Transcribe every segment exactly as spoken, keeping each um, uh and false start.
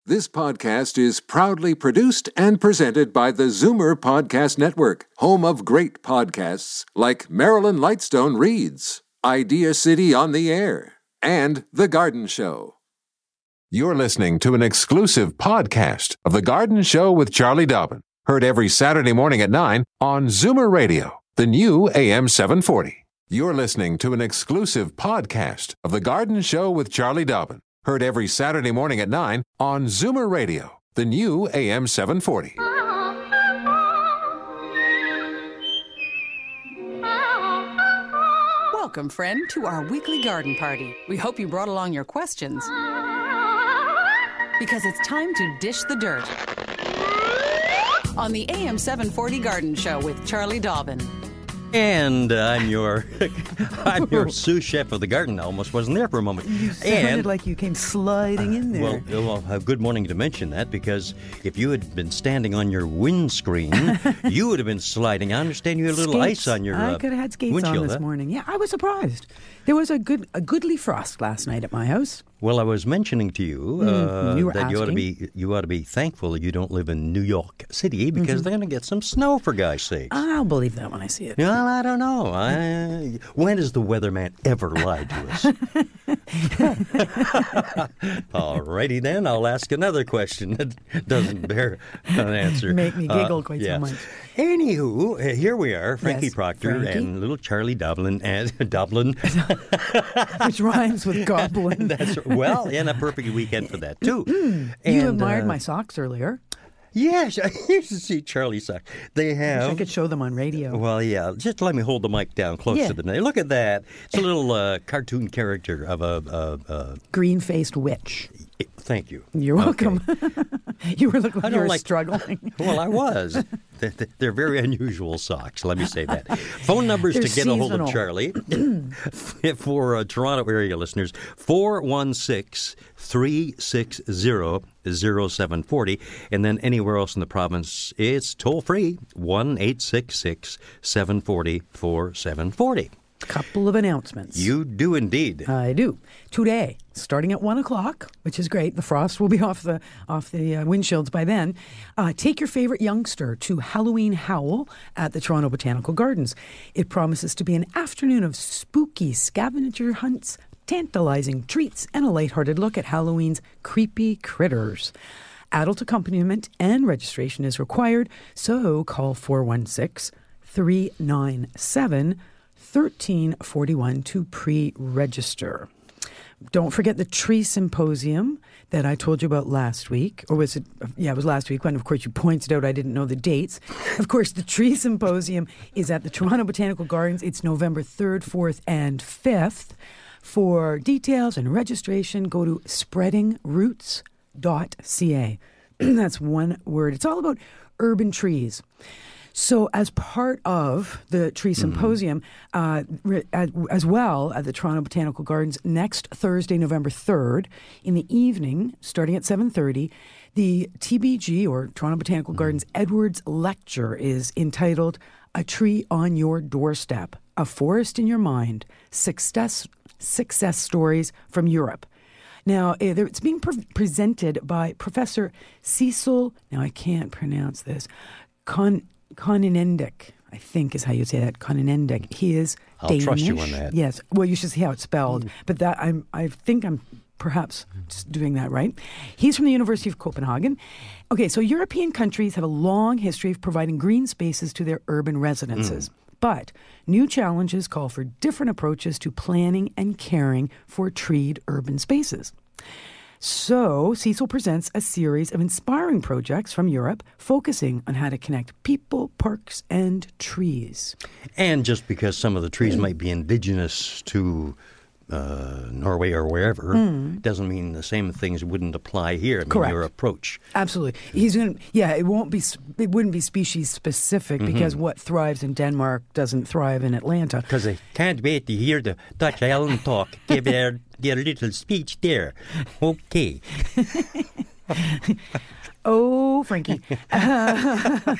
This podcast is proudly produced and presented by the Zoomer Podcast Network, home of great podcasts like Marilyn Lightstone Reads, Idea City on the Air, and The Garden Show. You're listening to an exclusive podcast of The Garden Show with Charlie Dobbin, heard every Saturday morning at nine on Zoomer Radio, the new A M seven forty. You're listening to an exclusive podcast of The Garden Show with Charlie Dobbin, heard every Saturday morning at nine on Zoomer Radio, the new A M seven forty. Welcome, friend, to our weekly garden party. We hope you brought along your questions, because it's time to dish the dirt on the A M seven forty Garden Show with Charlie Dobbin. And uh, I'm your I'm your sous chef of the garden. I almost wasn't there for a moment. You sounded and, like you came sliding in there. Well, well, a good morning to mention that, because if you had been standing on your windscreen, you would have been sliding. I understand you had a little Skates. ice on your I uh, could have had skates windshield, on this huh? morning. Yeah, I was surprised. There was a good, a goodly frost last night at my house. Well, I was mentioning to you, uh, Mm, you were that you ought to asking. be you ought to be thankful that you don't live in New York City, because Mm-hmm. they're going to get some snow, for guys' sakes. I'll believe that when I see it. Well, I don't know. I, when has the weatherman ever lied to us? All righty then, I'll ask another question that doesn't bear an answer. Make me giggle Uh, quite yeah. so much. Anywho, uh, here we are, Frankie Yes, Proctor Frankie. and little Charlie Dublin and Dublin. Which rhymes with goblin. That's well, and a perfect weekend for that too. You And, admired uh, my socks earlier. Yes, I used to see Charlie's socks. They I have. could show them on radio. Well, yeah. Just let me hold the mic down close Yeah. to the nail. Look at that. It's a little uh, cartoon character of a. Uh, uh, Green-faced witch. thank you. You're welcome. you were looking I like don't you were like- struggling. Well, I was. They- they- They're very unusual socks. Let me say that. Phone numbers They're to get a hold of seasonal. Charlie for uh, Toronto area listeners: four one six, three six zero, zero seven four zero, and then anywhere else in the province, it's toll free one eight six six, seven four zero, four seven four zero. Couple of announcements. You do indeed. I do. Today, starting at one o'clock, which is great. The frost will be off the off the uh, windshields by then. Uh, take your favorite youngster to Halloween Howl at the Toronto Botanical Gardens. It promises to be an afternoon of spooky scavenger hunts, tantalizing treats, and a lighthearted look at Halloween's creepy critters. Adult accompaniment and registration is required, so call four one six, three nine seven, one three four one to pre-register. Don't forget the tree symposium that I told you about last week. Or was it? Yeah, it was last week when, of course, you pointed out I didn't know the dates. Of course, the tree symposium is at the Toronto Botanical Gardens. It's November third, fourth, and fifth. For details and registration, go to spreading roots dot c a. That's one word. It's all about urban trees. So as part of the tree symposium, uh, re- as, as well at the Toronto Botanical Gardens, next Thursday, November third, in the evening, starting at seven thirty, the T B G, or Toronto Botanical Gardens Edwards Lecture, is entitled A Tree on Your Doorstep, A Forest in Your Mind, Success, Success Stories from Europe. Now, eh, there- it's being pre- presented by Professor Cecil, now I can't pronounce this, Con... Kononendik, I think is how you say that. Kononendik. He is I'll Danish. trust you on that. Yes. Well, you should see how it's spelled. But that I'm. I think I'm perhaps just doing that right. He's from the University of Copenhagen. Okay, so European countries have a long history of providing green spaces to their urban residences. But new challenges call for different approaches to planning and caring for treed urban spaces. So, Cecil presents a series of inspiring projects from Europe focusing on how to connect people, parks, and trees. And just because some of the trees might be indigenous to uh, Norway or wherever, doesn't mean the same things wouldn't apply here. I mean, Correct. your approach. Absolutely. He's going to, yeah, it won't be, it wouldn't be species specific because what thrives in Denmark doesn't thrive in Atlanta. Because I can't wait to hear the Dutch Island talk. Give their, their little speech there. Okay. Oh, Frankie. Uh,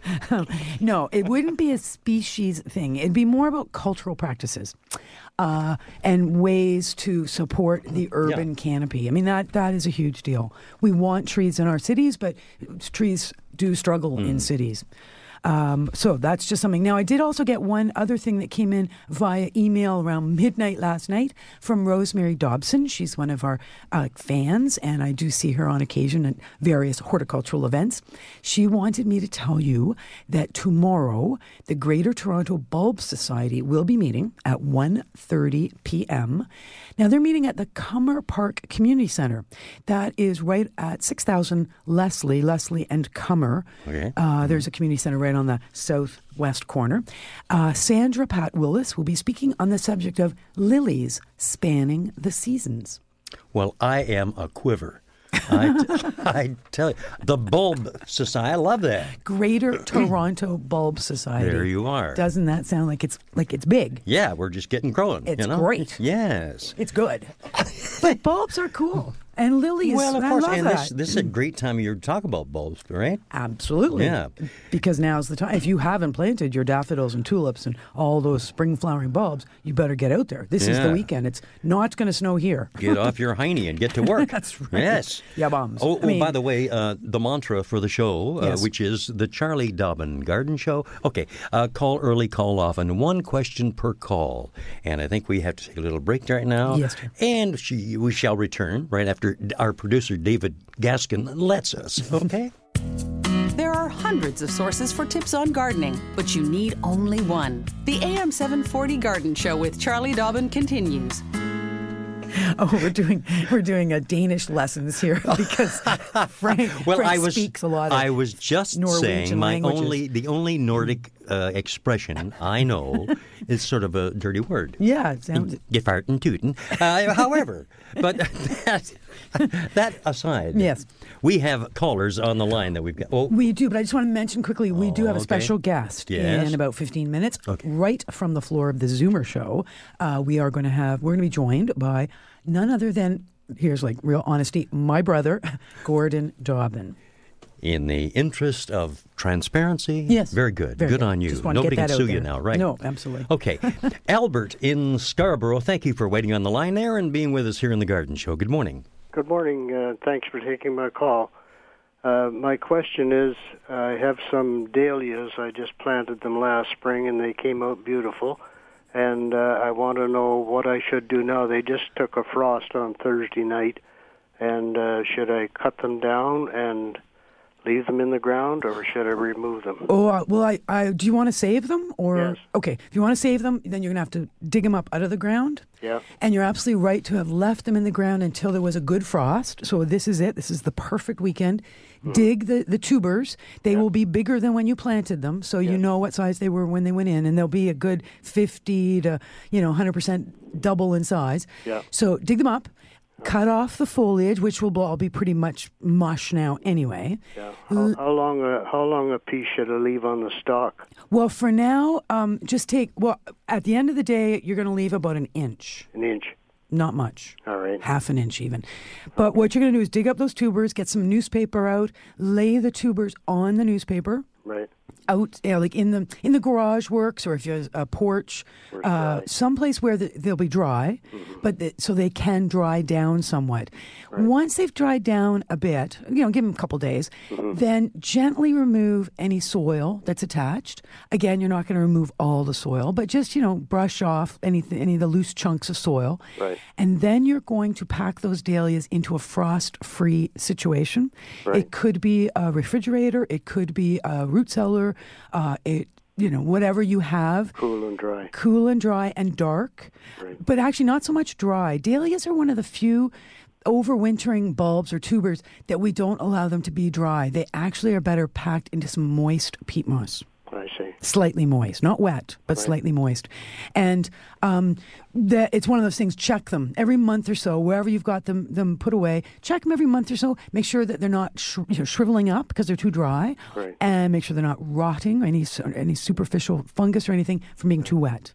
no, it wouldn't be a species thing. It'd be more about cultural practices uh, and ways to support the urban yeah. canopy. I mean, that that is a huge deal. We want trees in our cities, but trees do struggle mm. in cities. Um, so that's just something. Now, I did also get one other thing that came in via email around midnight last night from Rosemary Dobson. She's one of our uh, fans, and I do see her on occasion at various horticultural events. She wanted me to tell you that tomorrow, the Greater Toronto Bulb Society will be meeting at one thirty p.m. Now, they're meeting at the Cummer Park Community Centre. That is right at six thousand Leslie, Leslie and Cummer. Okay. Uh, there's a community centre right on the southwest corner. Uh, Sandra Pat Willis will be speaking on the subject of lilies spanning the seasons. Well, I am a quiver. I, t- I tell you, the Bulb Society, I love that. Greater Toronto Bulb Society. There you are. Doesn't that sound like it's like it's big? Yeah, we're just getting growing. It's you know? great. Yes. It's good. But bulbs are cool. And lilies, well, of I course, love and that. this, this is a great time of year to talk about bulbs, right? Absolutely. Yeah. Because now's the time. If you haven't planted your daffodils and tulips and all those spring flowering bulbs, you better get out there. This yeah. is the weekend. It's not going to snow here. Get off your hiney and get to work. That's right. Yes. Yeah, bombs. Oh, I mean, oh by the way, uh, the mantra for the show, uh, yes. which is the Charlie Dobbin Garden Show. Okay, uh, call early, call often. One question per call. And I think we have to take a little break right now. Yes, sir. And she, we shall return right after our producer, David Gaskin, lets us. Okay? There are hundreds of sources for tips on gardening, but you need only one. The A M seven forty Garden Show with Charlie Dobbin continues. Oh, we're doing we're doing a Danish lessons here because Frank, well, Frank I was, speaks a lot of I was just Norwegian saying my languages. only the only Nordic uh, expression I know is sort of a dirty word. Yeah, it sounds Gefarten tuten. Uh, however, but that, that aside, yes, we have callers on the line that we've got. Oh. We do, but I just want to mention quickly, we oh, do have a okay. special guest yes. in about fifteen minutes, okay. right from the floor of the Zoomer show. Uh, we are going to have, we're going to be joined by none other than, here's like real honesty, my brother, Gordon Dobbin. In the interest of transparency, yes, very good. Very good, good on you. Just want to Nobody get that can sue out you there. now, right? No, absolutely. Okay. Albert in Scarborough, thank you for waiting on the line there and being with us here in the Garden Show. Good morning. Good morning. Uh, thanks for taking my call. Uh, my question is, I have some dahlias. I just planted them last spring, and they came out beautiful. And uh, I want to know what I should do now. They just took a frost on Thursday night, and uh, should I cut them down and leave them in the ground, or should I remove them? Oh, uh, well, I, I, do you want to save them? Or Yes. Okay, if you want to save them, then you're going to have to dig them up out of the ground. Yeah. And you're absolutely right to have left them in the ground until there was a good frost. So this is it. This is the perfect weekend. Mm. Dig the, the tubers. They yeah. will be bigger than when you planted them, so yeah. you know what size they were when they went in, and they'll be a good fifty to, you know, one hundred percent double in size. Yeah. So dig them up. Cut off the foliage, which will all be pretty much mush now anyway. Yeah. How, how long? A, how long a piece should I leave on the stalk? Well, for now, um, just take. Well, at the end of the day, you're going to leave about an inch. An inch. Not much. All right. Half an inch even. But okay. what you're going to do is dig up those tubers, get some newspaper out, lay the tubers on the newspaper. Right. Out, you know, like in the in the garage works, or if you have a porch, uh, someplace where the, they'll be dry, mm-hmm. but the, so they can dry down somewhat. Right. Once they've dried down a bit, you know, give them a couple days, mm-hmm. then gently remove any soil that's attached. Again, you're not going to remove all the soil, but just, you know, brush off any any of the loose chunks of soil. Right. And then you're going to pack those dahlias into a frost-free situation. Right. It could be a refrigerator, it could be a root cellar. Uh, it, you know, whatever you have. Cool and dry. Cool and dry and dark. Right. But actually not so much dry. Dahlias are one of the few overwintering bulbs or tubers that we don't allow them to be dry. They actually are better packed into some moist peat moss. I see. Slightly moist, not wet, but right. slightly moist. And um, that it's one of those things, check them every month or so, wherever you've got them them put away. Check them every month or so. Make sure that they're not sh- you know, shriveling up because they're too dry. Right. And make sure they're not rotting or any, any superficial fungus or anything from being right. too wet.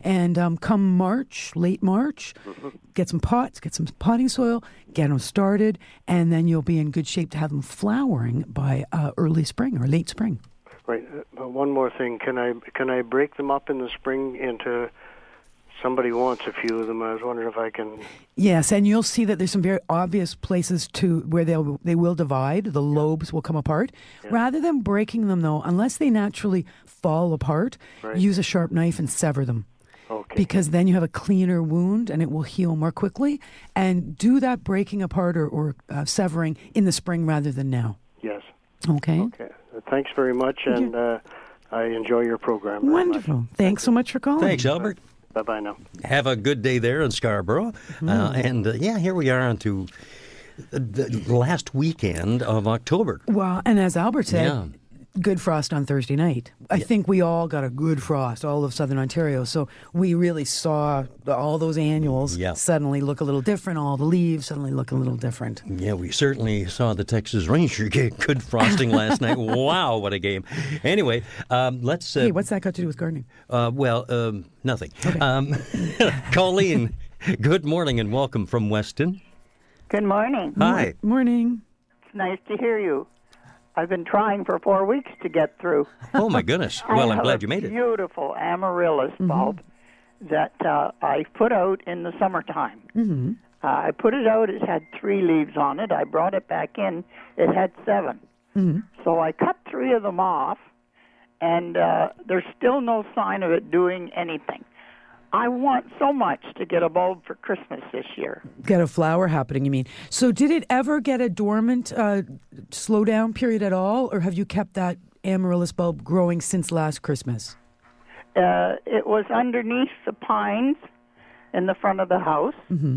And um, come March, late March, mm-hmm. get some pots, get some potting soil, get them started, and then you'll be in good shape to have them flowering by uh, early spring or late spring. Right. Uh, one more thing. Can I can I break them up in the spring into... Somebody wants a few of them. I was wondering if I can... Yes, and you'll see that there's some very obvious places to where they'll they will divide. The lobes will come apart. Yeah. Rather than breaking them, though, unless they naturally fall apart, right. use a sharp knife and sever them. Okay. Because then you have a cleaner wound and it will heal more quickly. And do that breaking apart or, or uh, severing in the spring rather than now. Yes. Okay. Okay. Uh, thanks very much, and uh, I enjoy your program. Wonderful. Much. Thanks so much for calling. Thanks, Albert. Bye-bye now. Have a good day there in Scarborough. Mm. Uh, and, uh, yeah, here we are on to the last weekend of October. Well, and as Albert said, yeah. good frost on Thursday night. I yeah. think we all got a good frost, all of Southern Ontario. So we really saw all those annuals yeah. suddenly look a little different. All the leaves suddenly look a little different. Yeah, we certainly saw the Texas Ranger get good frosting last night. Wow, what a game. Anyway, um, let's... Uh, hey, what's that got to do with gardening? Uh, well, um, nothing. Okay. Um, Colleen, good morning and welcome from Weston. Good morning. Hi. Morning. It's nice to hear you. I've been trying for four weeks to get through. Oh, my goodness. Well, I'm glad you made it. Beautiful amaryllis mm-hmm. bulb that uh, I put out in the summertime. Mm-hmm. Uh, I put it out. It had three leaves on it. I brought it back in. It had seven. Mm-hmm. So I cut three of them off, and uh, there's still no sign of it doing anything. I want so much to get a bulb for Christmas this year. Get a flower happening, you mean. So did it ever get a dormant uh, slow-down period at all, or have you kept that amaryllis bulb growing since last Christmas? Uh, it was underneath the pines in the front of the house, mm-hmm.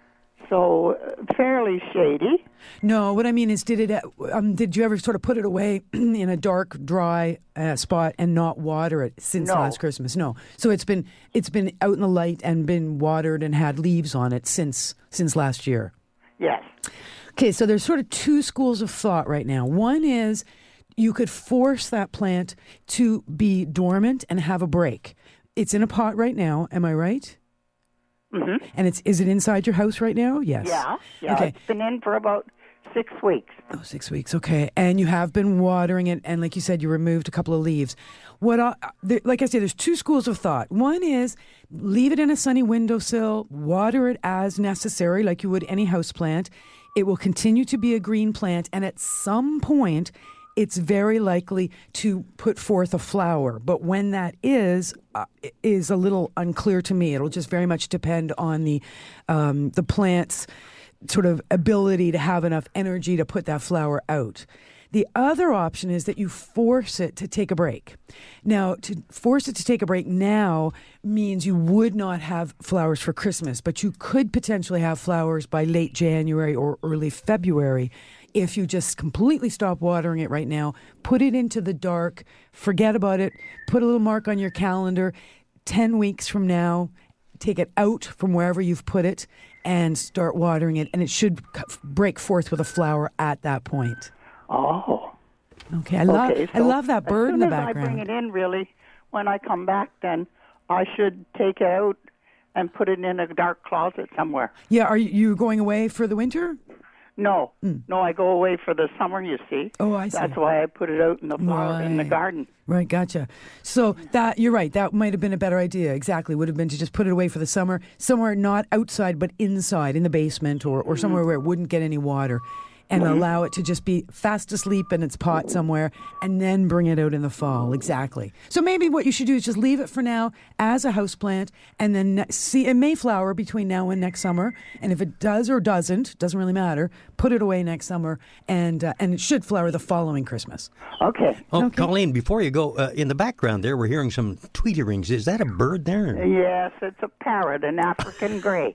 so uh, fairly shady. No, what I mean is, did it? Um, did you ever sort of put it away in a dark, dry uh, spot and not water it since no. last Christmas? No. So it's been it's been out in the light and been watered and had leaves on it since since last year. Yes. Okay, so there's sort of two schools of thought right now. One is you could force that plant to be dormant and have a break. It's in a pot right now. Am I right? Mm-hmm. And it's is it inside your house right now? Yes. Yeah. Yeah. Okay. It's been in for about six weeks. Oh, six weeks. Okay. And you have been watering it, and like you said, you removed a couple of leaves. What? I, the, like I said, there's two schools of thought. One is leave it in a sunny windowsill, water it as necessary, like you would any house plant. It will continue to be a green plant, and at some point, it's very likely to put forth a flower. But when that is, uh, is a little unclear to me. It'll just very much depend on the um, the plant's sort of ability to have enough energy to put that flower out. The other option is that you force it to take a break. Now, to force it to take a break now means you would not have flowers for Christmas, but you could potentially have flowers by late January or early February if you just completely stop watering it right now, put it into the dark, forget about it, put a little mark on your calendar, ten weeks from now, take it out from wherever you've put it and start watering it, and it should break forth with a flower at that point. Oh. Okay, I love okay, so I love that bird in the background. As soon as I bring it in, really, when I come back, then I should take it out and put it in a dark closet somewhere. Yeah, are you, you going away for the winter? No, mm. no, I go away for the summer, you see. Oh, I see. That's why I put it out in the flower right. in the garden. Right, gotcha. So that you're right. That might have been a better idea. Exactly, would have been to just put it away for the summer, somewhere not outside but inside, in the basement or, or somewhere where it wouldn't get any water. And mm-hmm. allow it to just be fast asleep in its pot somewhere and then bring it out in the fall. Exactly. So maybe what you should do is just leave it for now as a houseplant and then ne- see it may flower between now and next summer. And if it does or doesn't, doesn't really matter, put it away next summer and uh, and it should flower the following Christmas. Okay. Oh, okay. Colleen, before you go, uh, in the background there, we're hearing some tweeterings. Is that a bird there? Yes, it's a parrot, an African grey.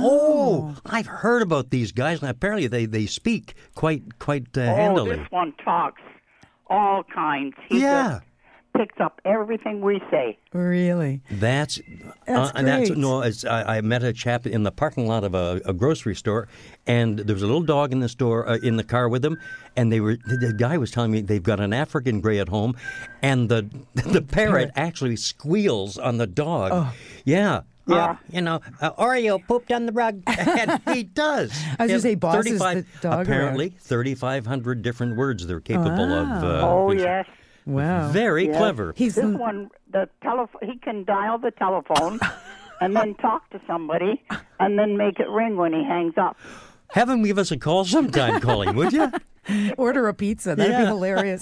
Oh, I've heard about these guys, and apparently they, they speak quite quite uh, oh, handily. This one talks all kinds. He yeah. just picks up everything we say. Really? That's That's uh, that's great. no. It's, I, I met a chap in the parking lot of a, a grocery store, and there was a little dog in the store uh, in the car with him, and they were the guy was telling me they've got an African grey at home, and the the parrot actually squeals on the dog. Oh. Yeah. Yeah, Uh, you know, uh, Oreo pooped on the rug, and he does. I was gonna Yeah, say, Boss is thirty-five the dog, or- Apparently, thirty-five hundred different words they're capable of. Uh, oh, using. yes. Wow. Very Yes. clever. He's This the- one, the telef- he can dial the telephone and then talk to somebody and then make it ring when he hangs up. Have him give us a call sometime, Colleen, would you? Order a pizza. That'd be Yeah. hilarious.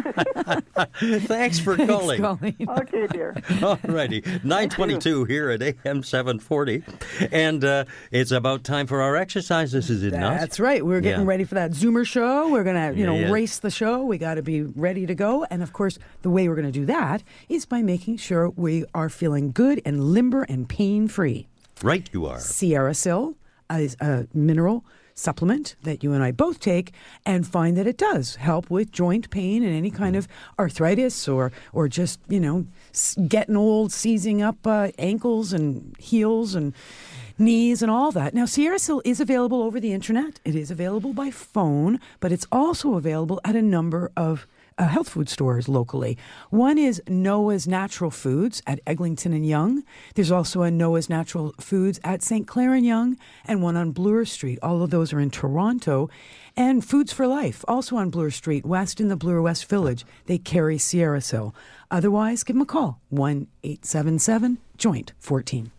Thanks for Thanks, calling. Colleen. Okay, dear. All righty. nine twenty-two here at A M seven forty. And uh, it's about time for our exercises, is it not? That's right. We're getting Yeah. ready for that Zoomer show. We're going to, you Yeah, know, yeah. race the show. We got to be ready to go. And of course, the way we're going to do that is by making sure we are feeling good and limber and pain-free. Right, you are. Sierra Sil is a mineral supplement that you and I both take and find that it does help with joint pain and any kind of arthritis or or just, you know, s- getting old, seizing up uh, ankles and heels and knees and all that. Now, Sierra Sil is available over the internet. It is available by phone, but it's also available at a number of Uh, health food stores locally. One is Noah's Natural Foods at Eglinton and Yonge. There's also a Noah's Natural Foods at Saint Clair and Yonge, and one on Bloor Street. All of those are in Toronto. And Foods for Life, also on Bloor Street, west in the Bloor West Village. They carry Sierra Sil. Otherwise, give them a call, one eight seven seven joint fourteen.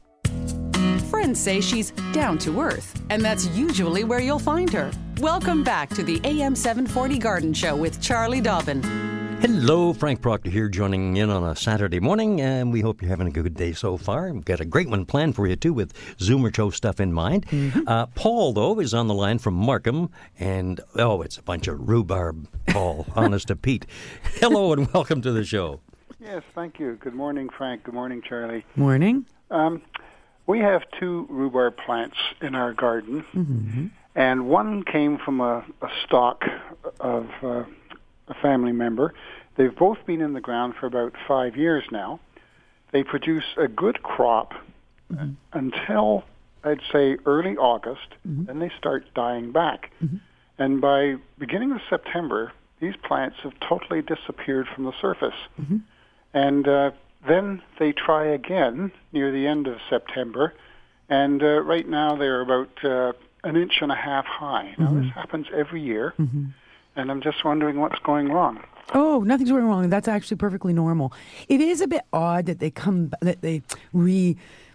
Friends say she's down to earth, and that's usually where you'll find her. Welcome back to the A M seven forty Garden Show with Charlie Dobbin. Hello, Frank Proctor here, joining in on a Saturday morning, and we hope you're having a good day so far. We've got a great one planned for you, too, with Zoomer Show stuff in mind. Mm-hmm. Uh, Paul, though, is on the line from Markham, and, oh, it's a bunch of rhubarb, Paul, honest to Pete. Hello, and welcome to the show. Yes, thank you. Good morning, Frank. Good morning, Charlie. Morning. Um, we have two rhubarb plants in our garden, mm-hmm. and one came from a, a stock of uh, a family member. They've both been in the ground for about five years now. They produce a good crop mm-hmm. until, I'd say, early August, mm-hmm. then they start dying back. Mm-hmm. And by beginning of September, these plants have totally disappeared from the surface. Mm-hmm. And uh, then they try again near the end of September, and uh, right now they're about uh, an inch and a half high. Now, Mm-hmm. this happens every year, Mm-hmm. and I'm just wondering what's going wrong. Oh, nothing's going wrong. That's actually perfectly normal. It is a bit odd that they come, that they re,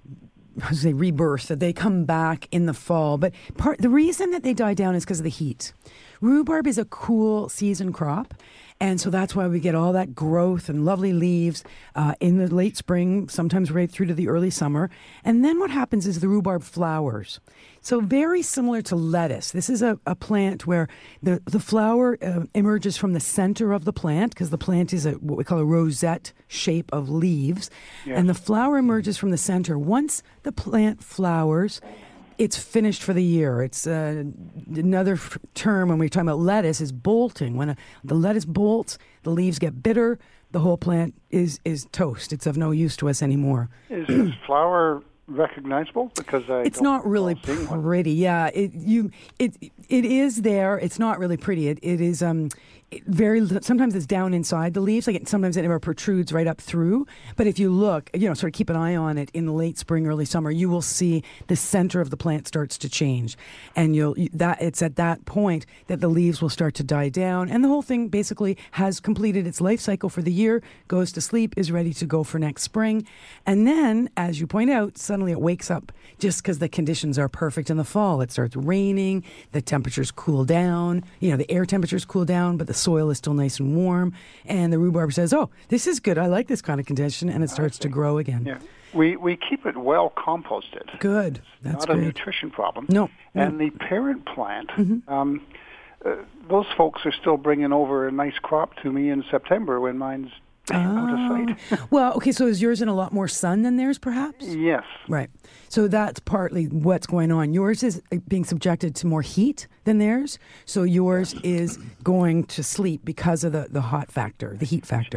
how to say, rebirth, that they come back in the fall. But part the reason that they die down is because of the heat. Rhubarb is a cool season crop, and so that's why we get all that growth and lovely leaves uh, in the late spring, sometimes right through to the early summer. And then what happens is the rhubarb flowers. So very similar to lettuce. This is a, a plant where the, the flower uh, emerges from the center of the plant, because the plant is a what we call a rosette shape of leaves. Yes. And the flower emerges from the center. Once the plant flowers, it's finished for the year. It's uh, another f- term when we're talking about lettuce is bolting. When a, the lettuce bolts, the leaves get bitter, the whole plant is, is toast. It's of no use to us anymore. Is this flower recognizable? Because I It's don't not really recall seeing one. pretty. Yeah, it you it it is there. It's not really pretty. It it is um it very sometimes it's down inside the leaves. Like it, sometimes it never protrudes right up through. But if you look, you know, sort of keep an eye on it in the late spring, early summer, you will see the center of the plant starts to change, and you'll that it's at that point that the leaves will start to die down, and the whole thing basically has completed its life cycle for the year, goes to sleep, is ready to go for next spring, and then, as you point out, suddenly it wakes up just because the conditions are perfect in the fall. It starts raining, the temperatures cool down, you know, the air temperatures cool down, but the soil is still nice and warm, and the rhubarb says, oh, this is good, I like this kind of condition, and it starts to grow again. Yeah. We we keep it well composted. Good. That's Not a great. nutrition problem. No, no. And the parent plant, Mm-hmm. um, uh, those folks are still bringing over a nice crop to me in September when mine's out of sight. Well, okay, so is yours in a lot more sun than theirs, perhaps? Yes. Right. So that's partly what's going on. Yours is being subjected to more heat than theirs. So yours is going to sleep because of the, the hot factor, the heat factor.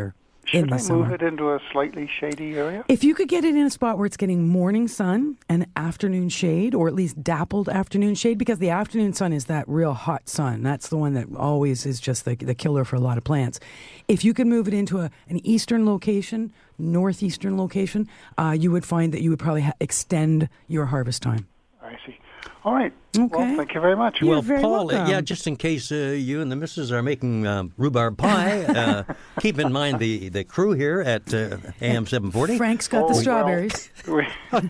in Should the I summer. move it into a slightly shady area? If you could get it in a spot where it's getting morning sun and afternoon shade, or at least dappled afternoon shade, because the afternoon sun is that real hot sun. That's the one that always is just the, the killer for a lot of plants. If you could move it into a, an eastern location, northeastern location, uh, you would find that you would probably ha- extend your harvest time. I see. All right. Okay. Well, thank you very much. You're well, very Paul, uh, welcome. yeah, just in case uh, you and the missus are making um, rhubarb pie, uh, keep in mind the, the crew here at uh, A M seven forty. Frank's got Oh, the well. strawberries. We,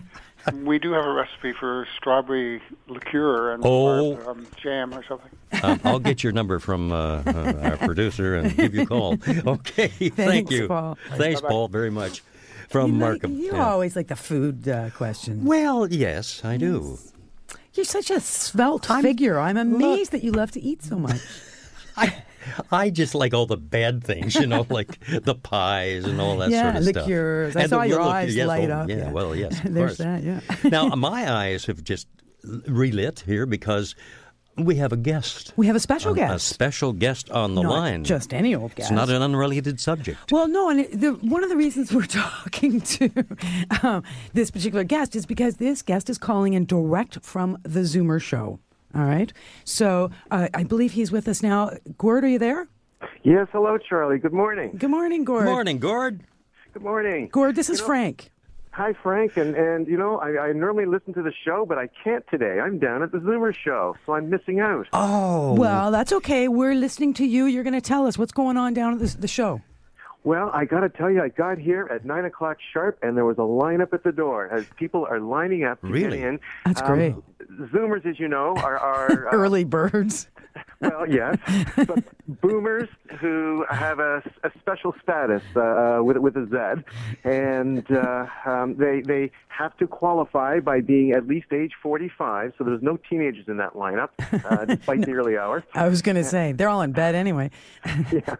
we do have a recipe for strawberry liqueur and Oh. or, um, jam or something. um, I'll get your number from uh, uh, our producer and give you a call. Okay, thank Thanks, you. Paul. Thanks, Paul, very much. From You, like, Markham. you Yeah. always like the food uh, questions. Well, yes, I do. You're such a svelte figure. I'm amazed that you love to eat so much. I, I just like all the bad things, you know, like the pies and all that Yeah, sort of stuff. liqueurs. I And saw the your liqueur- eyes yes, light oh, up. Yeah, Yeah. well, yes, of There's course. that, yeah. Now, my eyes have just relit here because we have a guest. We have a special a, guest. A special guest on the Not line. just any old guest. It's not an unrelated subject. Well, no, and it, the, one of the reasons we're talking to um, this particular guest is because this guest is calling in direct from the Zoomer Show. All right? So uh, I believe he's with us now. Gord, are you there? Yes, hello, Charlie. Good morning. Good morning, Gord. Good morning, Gord. Good morning. Gord, this is You know- Frank. Hi, Frank. And, and you know, I, I normally listen to the show, but I can't today. I'm down at the Zoomer Show, so I'm missing out. Oh. Well, that's okay. We're listening to you. You're going to tell us what's going on down at the, the show. Well, I got to tell you, I got here at nine o'clock sharp, and there was a lineup at the door as people are lining up to Really? get in. That's Um, great. Zoomers, as you know, are... are uh, Early birds. Well, yes, but boomers who have a, a special status uh, with with a Z, and uh, um, they they have to qualify by being at least age forty-five. So there's no teenagers in that lineup, uh, despite the early hour. I was going to say, they're all in bed anyway. Yeah.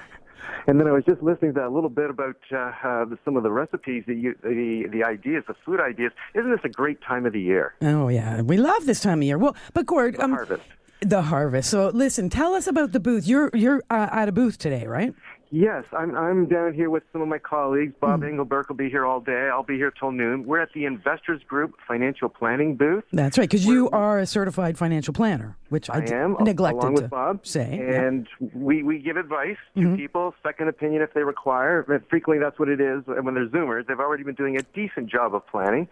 And then I was just listening to a little bit about uh, uh, the, some of the recipes, that you, the the ideas, the food ideas. Isn't this a great time of the year? Oh, yeah. We love this time of year. Well, but Gord... The um, harvest. The harvest. So listen, tell us about the booth. You're you're uh, at a booth today, right? Yes, I'm I'm down here with some of my colleagues. Bob Engelberg will be here all day. I'll be here till noon. We're at the Investors Group Financial Planning booth. That's right, because you are a certified financial planner, which I, I d- am, neglected along to with Bob. say. yeah. And we, we give advice to people, second opinion if they require. But frequently that's what it is. And when they're Zoomers, they've already been doing a decent job of planning.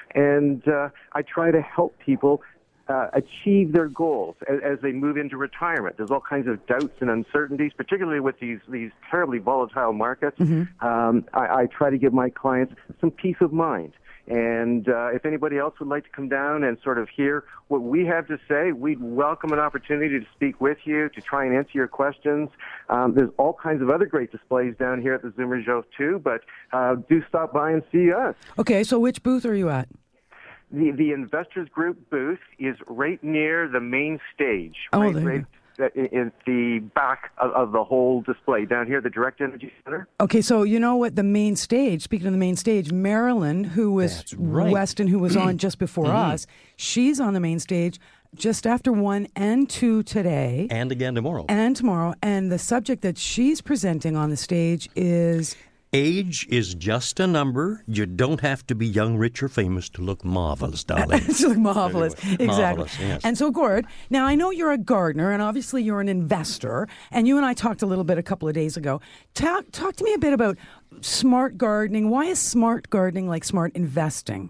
And uh, I try to help people Uh, achieve their goals as, as they move into retirement. There's all kinds of doubts and uncertainties, particularly with these these terribly volatile markets. Um, I, I try to give my clients some peace of mind. And uh, if anybody else would like to come down and sort of hear what we have to say, we'd welcome an opportunity to speak with you, to try and answer your questions. Um, there's all kinds of other great displays down here at the Zoomer Show, too, but uh, do stop by and see us. Okay, so which booth are you at? The the Investors Group booth is right near the main stage, Oh, right, there you right in, in the back of, of the whole display down here, the Direct Energy Center. Okay, so you know what? The main stage, speaking of the main stage, Marilyn, who was That's right. Weston, who was on just before us, she's on the main stage just after one and two today. And again tomorrow. And tomorrow. And the subject that she's presenting on the stage is... Age is just a number. You don't have to be young, rich, or famous to look marvelous, darling. It's like marvelous. Exactly. Marvelous, yes. And so, Gord, now I know you're a gardener and obviously you're an investor. And you and I talked a little bit a couple of days ago. Talk, talk to me a bit about smart gardening. Why is smart gardening like smart investing?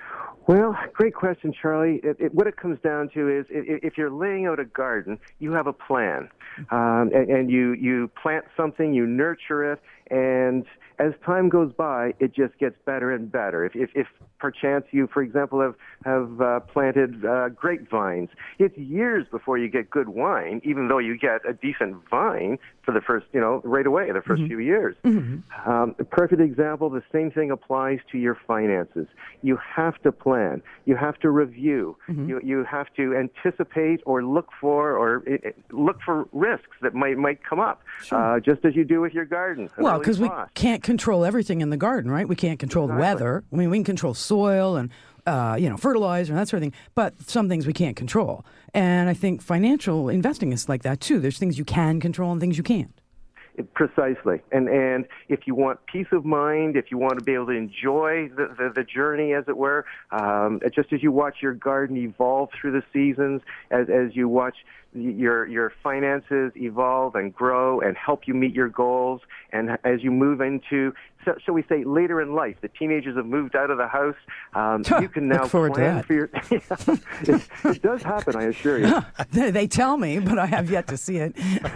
Well, great question, Charlie. It, it, what it comes down to is if, if you're laying out a garden, you have a plan. Um, and, and you, you plant something, you nurture it, and as time goes by, it just gets better and better. If, if, if perchance you, for example, have, have uh, planted uh, grapevines, it's years before you get good wine, even though you get a decent vine for the first, you know, right away, the 1st few years. Mm-hmm. Um, a perfect example, the same thing applies to your finances. You have to plan. You have to review. Mm-hmm. You, you have to anticipate or look for or it, it, look for risks that might, might come up, Sure. uh, just as you do with your garden. an Well, early because we frost. can't control everything in the garden, right? We can't control Exactly. the weather. I mean, we can control soil and, uh, you know, fertilizer and that sort of thing, but some things we can't control. And I think financial investing is like that, too. There's things you can control and things you can't. Precisely. And and if you want peace of mind, if you want to be able to enjoy the, the, the journey, as it were, um, just as you watch your garden evolve through the seasons, as as you watch your your finances evolve and grow and help you meet your goals, and as you move into, so, shall we say, later in life, the teenagers have moved out of the house, um, you can now plan for your... it, it does happen, I assure you. They, they tell me, but I have yet to see it.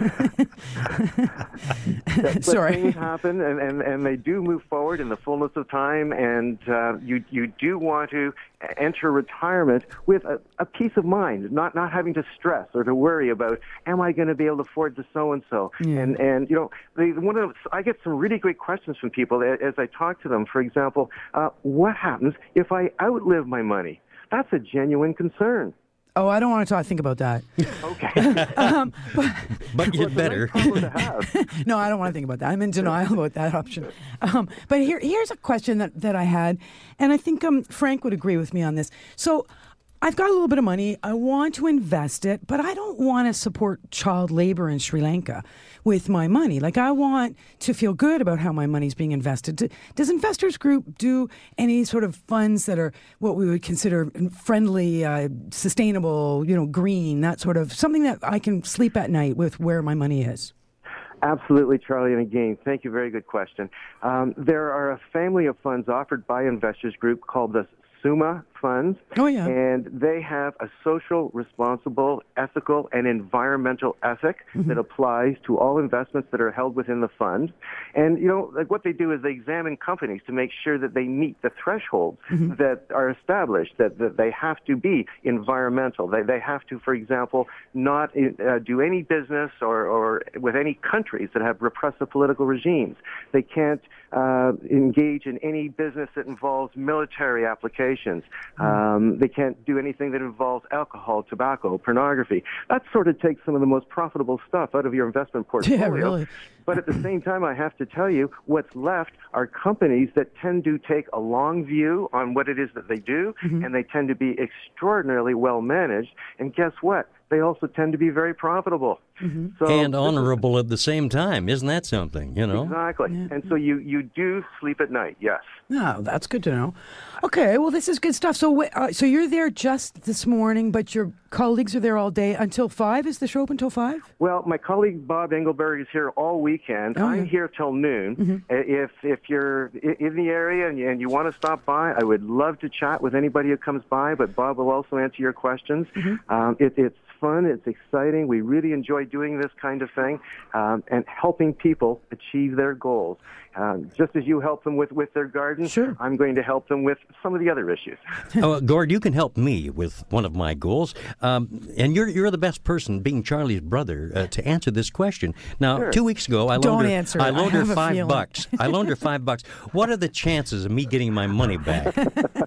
but Sorry. Things happen, and, and, and they do move forward in the fullness of time, and uh, you you do want to enter retirement with a, a peace of mind, not not having to stress or to worry about, am I going to be able to afford the so-and-so? Yeah. And, and you know, they, one of the, I get some really great questions from people as I talk to them. For example, uh, what happens if I outlive my money? That's a genuine concern. Oh, I don't want to talk, think about that. Okay. um, but but you'd well, better. To have. No, I don't want to think about that. I'm in denial about that option. Um, but here, here's a question that, that I had, and I think um, Frank would agree with me on this. So I've got a little bit of money. I want to invest it, but I don't want to support child labor in Sri Lanka with my money. Like, I want to feel good about how my money's being invested. Does Investors Group do any sort of funds that are what we would consider friendly, uh, sustainable, you know, green, that sort of something that I can sleep at night with where my money is? Absolutely, Charlie. And again, thank you. Very good question. Um, there are a family of funds offered by Investors Group called the SUMA funds. Oh, yeah. And they have a social, responsible, ethical, and environmental ethic mm-hmm. that applies to all investments that are held within the fund. And, you know, like what they do is they examine companies to make sure that they meet the thresholds mm-hmm. that are established, that, that they have to be environmental. They, they have to, for example, not uh, do any business or, or with any countries that have repressive political regimes. They can't uh, engage in any business that involves military applications. Um, they can't do anything that involves alcohol, tobacco, pornography. That sort of takes some of the most profitable stuff out of your investment portfolio. Yeah, really. But at the same time, I have to tell you, what's left are companies that tend to take a long view on what it is that they do, mm-hmm. and they tend to be extraordinarily well managed. And guess what? They also tend to be very profitable. Mm-hmm. So and honorable at the same time. Isn't that something, you know? Exactly. Yeah. And so you, you do sleep at night, yes. No, that's good to know. Okay, well, this is good stuff. So uh, so you're there just this morning, but your colleagues are there all day until five? Is the show open until five? Well, my colleague Bob Engelberg is here all weekend. Oh, I'm yeah. here till noon. Mm-hmm. If if you're in the area and you, and you want to stop by, I would love to chat with anybody who comes by, but Bob will also answer your questions. Mm-hmm. Um, it, it's fun. It's exciting. We really enjoy doing this kind of thing um, and helping people achieve their goals. Um, just as you help them with, with their garden, sure. I'm going to help them with some of the other issues. Oh, Gord, you can help me with one of my goals. Um, and you're you're the best person, being Charlie's brother, uh, to answer this question. Now, sure. two weeks ago, I Don't loaned her, answer I it. loaned I her have a five feeling. bucks. I loaned her five bucks. What are the chances of me getting my money back?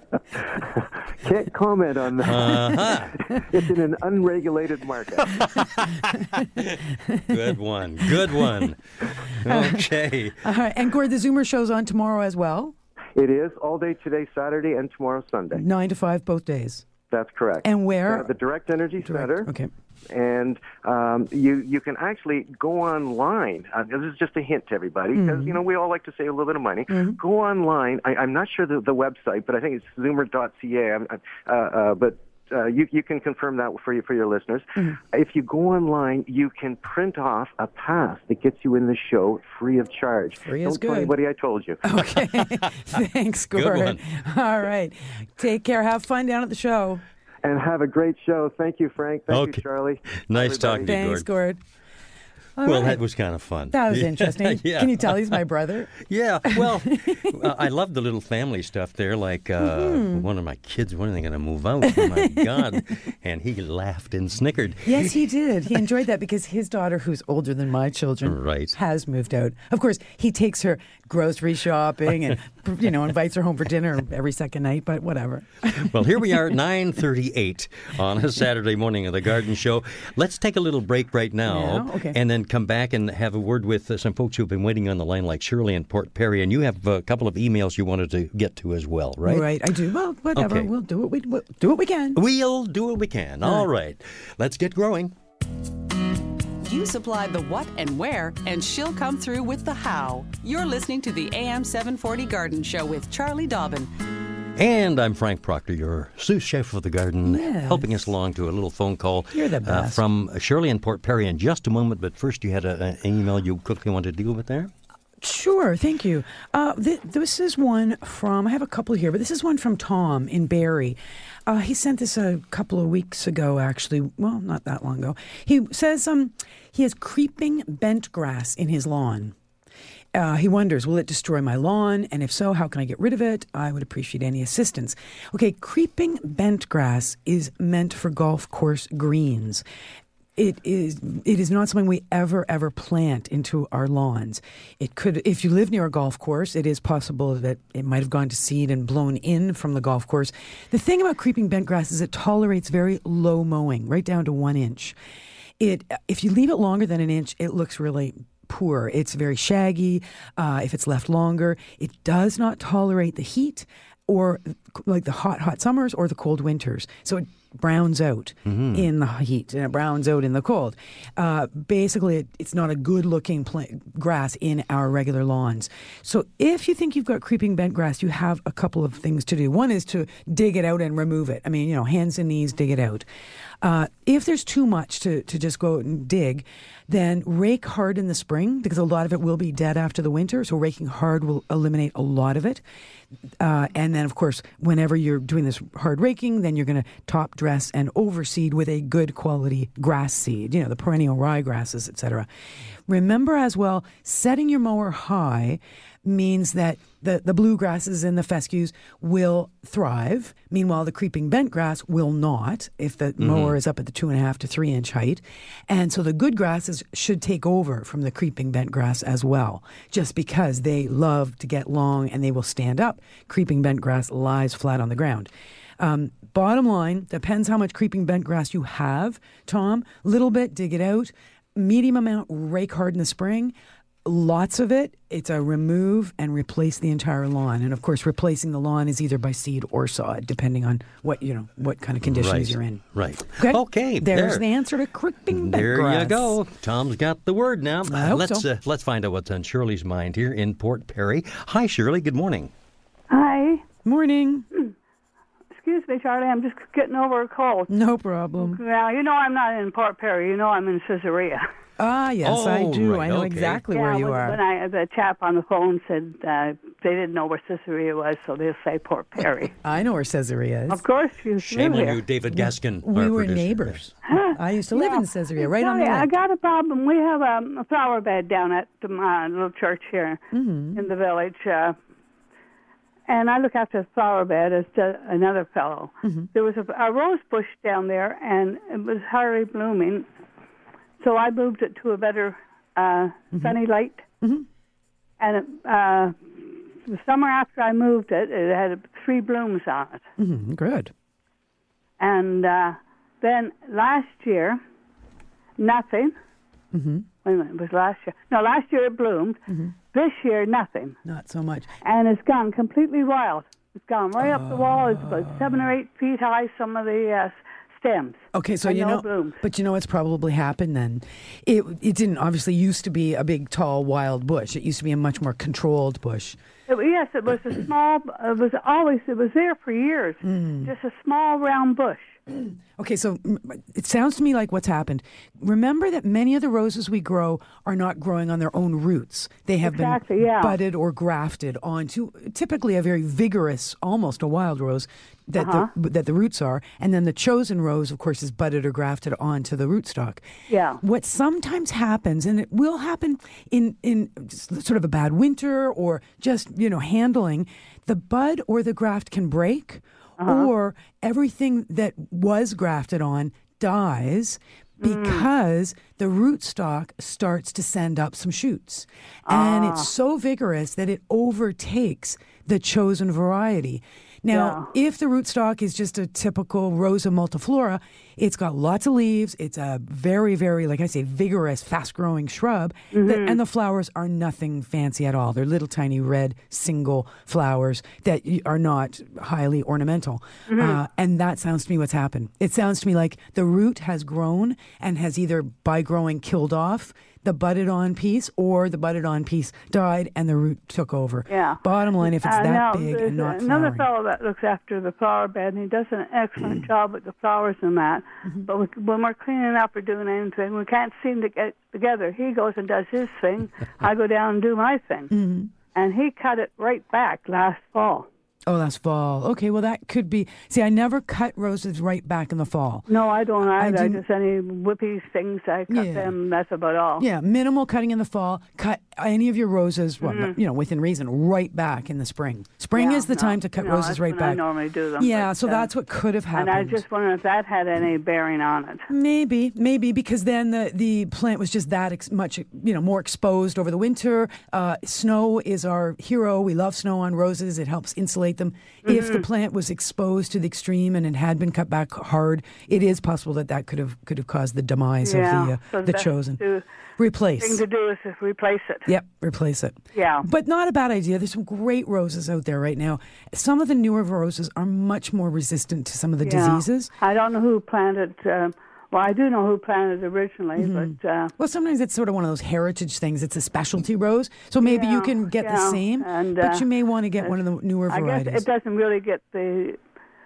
Can't comment on that. Uh-huh. It's in an unregulated market. Good one. Good one. Okay. All right. And Gord, the Zoomer show's on tomorrow as well? It is all day today, Saturday, and tomorrow, Sunday. Nine to five both days. That's correct. And where? Uh, the Direct Energy Direct, Center. Okay. And um, you you can actually go online. Uh, this is just a hint to everybody, because Mm-hmm. you know we all like to save a little bit of money. Mm-hmm. Go online. I, I'm not sure the, the website, but I think it's zoomer dot c a. I'm, uh, uh, but uh, you you can confirm that for you for your listeners. Mm-hmm. If you go online, you can print off a pass that gets you in the show free of charge. Free Don't is tell good. anybody I told you. Okay. Thanks, Gord. Good one. All right. Take care. Have fun down at the show. And have a great show. Thank you, Frank. Thank Okay. you, Charlie. Nice Everybody. talking to you, Thanks, Gord. Gord. All Well, right. that was kind of fun. That was interesting. Yeah. Can you tell he's my brother? Yeah, well, uh, I love the little family stuff there. Like uh, Mm-hmm. one of my kids, when are they going to move out? Oh, my God. And he laughed and snickered. Yes, he did. He enjoyed that because his daughter, who's older than my children, Right. has moved out. Of course, he takes her grocery shopping and, you know, invites her home for dinner every second night, but whatever. Well, here we are at nine thirty-eight on a Saturday morning of the Garden Show. Let's take a little break right now, Yeah, okay. and then come back and have a word with uh, some folks who've been waiting on the line, like Shirley in Port Perry. And you have a couple of emails you wanted to get to as well, right? Right, I do. Well, whatever. Okay. We'll do what we we'll do what we can. We'll do what we can. All right. Let's get growing. You You supply the what and where, and she'll come through with the how. You're listening to the A M seven forty Garden Show with Charlie Dobbin. And I'm Frank Proctor, your sous chef of the garden, Yes. helping us along to a little phone call You're the uh, best. from Shirley in Port Perry in just a moment. But first, you had a, an email you quickly wanted to deal with there? Sure, thank you. Uh, th- this is one from, I have a couple here, but this is one from Tom in Barrie. Uh, he sent this a couple of weeks ago, actually. Well, not that long ago. He says um, he has creeping bent grass in his lawn. Uh, he wonders, will it destroy my lawn? And if so, how can I get rid of it? I would appreciate any assistance. Okay, creeping bent grass is meant for golf course greens. It is it is not something we ever, ever plant into our lawns. It could, if you live near a golf course, it is possible that it might have gone to seed and blown in from the golf course. The thing about creeping bent grass is it tolerates very low mowing, right down to one inch. It if you leave it longer than an inch, it looks really poor. It's very shaggy. Uh, if it's left longer, it does not tolerate the heat or like the hot, hot summers or the cold winters. So it browns out mm-hmm. in the heat and it browns out in the cold. Uh, basically, it, it's not a good-looking pla- grass in our regular lawns. So if you think you've got creeping bent grass, you have a couple of things to do. One is to dig it out and remove it. I mean, you know, hands and knees, dig it out. Uh, if there's too much to, to just go out and dig, then rake hard in the spring because a lot of it will be dead after the winter. So raking hard will eliminate a lot of it. Uh, and then, of course, whenever you're doing this hard raking, then you're going to top dress and overseed with a good quality grass seed, you know, the perennial rye grasses, et cetera. Remember as well, setting your mower high means that the, the bluegrasses and the fescues will thrive. Meanwhile, the creeping bent grass will not if the mm-hmm. mower is up at the two and a half to three inch height. And so the good grasses should take over from the creeping bent grass as well, just because they love to get long and they will stand up. Creeping bent grass lies flat on the ground. Um, bottom line, depends how much creeping bent grass you have, Tom. Little bit, dig it out. Medium amount, rake hard in the spring. Lots of it, it's a remove and replace the entire lawn. And of course, replacing the lawn is either by seed or sod, depending on what, you know, what kind of conditions right. you're in. Right. Okay. Okay. There's there. the answer to creeping bent There grass. you go. Tom's got the word now. I hope let's so. uh, let's find out what's on Shirley's mind here in Port Perry. Hi, Shirley. Good morning. Hi. Morning. Excuse me, Charlie. I'm just getting over a cold. No problem. Now, you know I'm not in Port Perry. You know I'm in Caesarea. Ah, yes, oh, I do. Right, I know okay. exactly yeah, where you when, are. When I, the chap on the phone said uh, they didn't know where Caesarea was, so they'll say Port Perry. I know where Caesarea is. Of course, you Shame live on here. you, David Gaskin. We our were producer. neighbors. I used to live Yeah. in Caesarea, right on Charlie, the I lake. got a problem. We have um, a flower bed down at the uh, little church here Mm-hmm. in the village. Uh, and I look after the flower bed as to another fellow. Mm-hmm. There was a, a rose bush down there, and it was hardly blooming. So I moved it to a better uh, Mm-hmm. sunny light. Mm-hmm. And it, uh, the summer after I moved it, it had three blooms on it. Mm-hmm. Good. And uh, then last year, nothing. Mm-hmm. Wait a minute, it was last year. No, last year it bloomed. Mm-hmm. This year, nothing. Not so much. And it's gone completely wild. It's gone right up the wall. It's about seven or eight feet high, some of the uh, stems. Okay, so and you no know, blooms. but you know what's probably happened then? It it didn't obviously used to be a big, tall, wild bush. It used to be a much more controlled bush. It, yes, it was a small, it was always, it was there for years. Mm. Just a small round bush. Okay, so mm, it sounds to me like what's happened. Remember that many of the roses we grow are not growing on their own roots. They have Exactly, been yeah. budded or grafted onto typically a very vigorous, almost a wild rose that Uh-huh. the that the roots are, and then the chosen rose, of course, is budded or grafted onto the rootstock. Yeah. What sometimes happens, and it will happen in in sort of a bad winter or just you know handling, the bud or the graft can break. Uh-huh. Or everything that was grafted on dies because mm. the rootstock starts to send up some shoots. And ah. it's so vigorous that it overtakes the chosen variety. Now, Yeah. if the rootstock is just a typical Rosa multiflora, it's got lots of leaves. It's a very, very, like I say, vigorous, fast-growing shrub. Mm-hmm. That, and the flowers are nothing fancy at all. They're little tiny red single flowers that y- are not highly ornamental. Mm-hmm. Uh, and that sounds to me what's happened. It sounds to me like the root has grown and has either, by growing, killed off the budded on piece, or the budded on piece died and the root took over. Yeah. Bottom line, if it's Uh, that now, big there's and not another flowering. fellow that looks after the flower bed, and he does an excellent job with the flowers and that. Mm-hmm. But we, when we're cleaning up or doing anything, we can't seem to get together. He goes and does his thing. I go down and do my thing. Mm-hmm. And he cut it right back last fall. Oh, last fall. Okay, well, that could be. See, I never cut roses right back in the fall. No, I don't I either. I didn't- just any whippy things, I cut Yeah. them. That's about all. Yeah, minimal cutting in the fall. Cut any of your roses, well, Mm-hmm. you know, within reason, right back in the spring. Spring Yeah, is the no, time to cut no, roses that's right when I back. normally do them. Yeah, but, so uh, that's what could have And happened. I just wonder if that had any bearing on it. Maybe, maybe because then the, the plant was just that ex- much, you know, more exposed over the winter. Uh, snow is our hero. We love snow on roses. It helps insulate them. Mm-hmm. If the plant was exposed to the extreme and it had been cut back hard, it is possible that that could have could have caused the demise Yeah, of the uh, so the best chosen. to- Replace. thing to do is to replace it. Yep, replace it. Yeah. But not a bad idea. There's some great roses out there right now. Some of the newer roses are much more resistant to some of the Yeah. diseases. I don't know who planted. Um, well, I do know who planted originally, Mm-hmm. but uh, Well, sometimes it's sort of one of those heritage things. It's a specialty rose. So maybe you Yeah, can get the yeah, same, and, but uh, you may want to get one of the newer I varieties. guess it doesn't really get the.